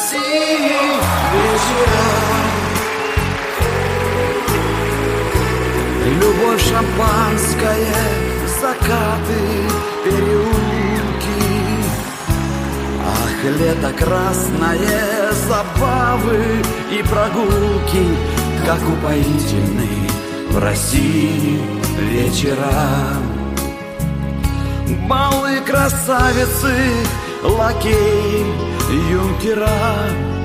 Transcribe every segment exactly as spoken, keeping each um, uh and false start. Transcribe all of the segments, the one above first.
России вечера. Любовь, шампанское, закаты, переулки. Ах, лето красное, забавы и прогулки, как упоительны в России вечера. Балы, красавицы, лакей, юнкера.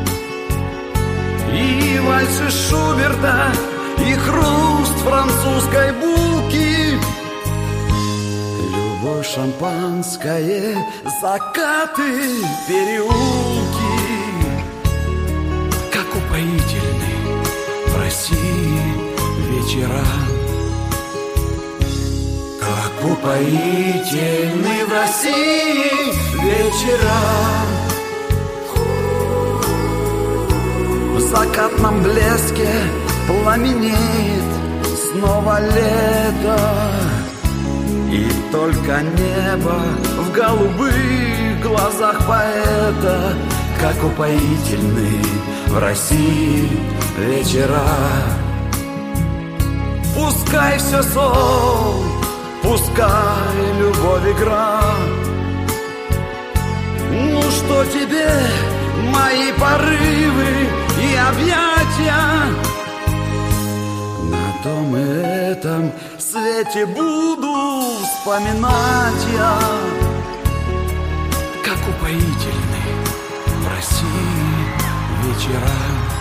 И вальсы Шуберта, и хруст французской булки. Любовь, шампанское, закаты, переулки, как упоительны в России вечера. Как упоительны в России вечера. В закатном блеске пламенеет снова лето. И только небо в голубых глазах поэта. Как упоительны в России вечера. Пускай все сон, пускай любовь игра. Ну что тебе мои порывы и объятия? На том и этом свете буду вспоминать я. Как упоительны в России вечера.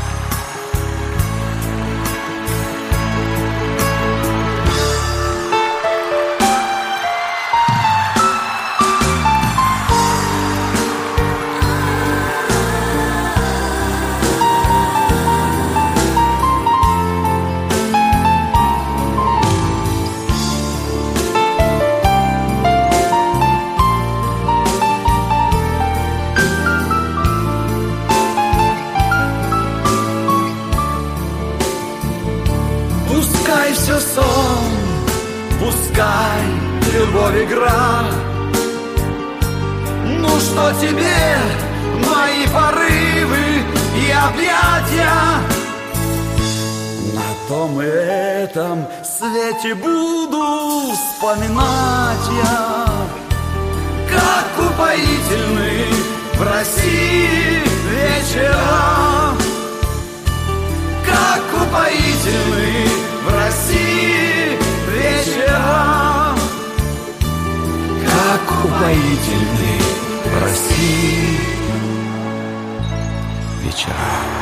Пускай все сон, пускай любовь игра. Ну что тебе мои порывы и объятия? На том и этом свете буду вспоминать я. Как упоительны в России вечера. Как упоительны в России вечера. Как упоительны в России вечера.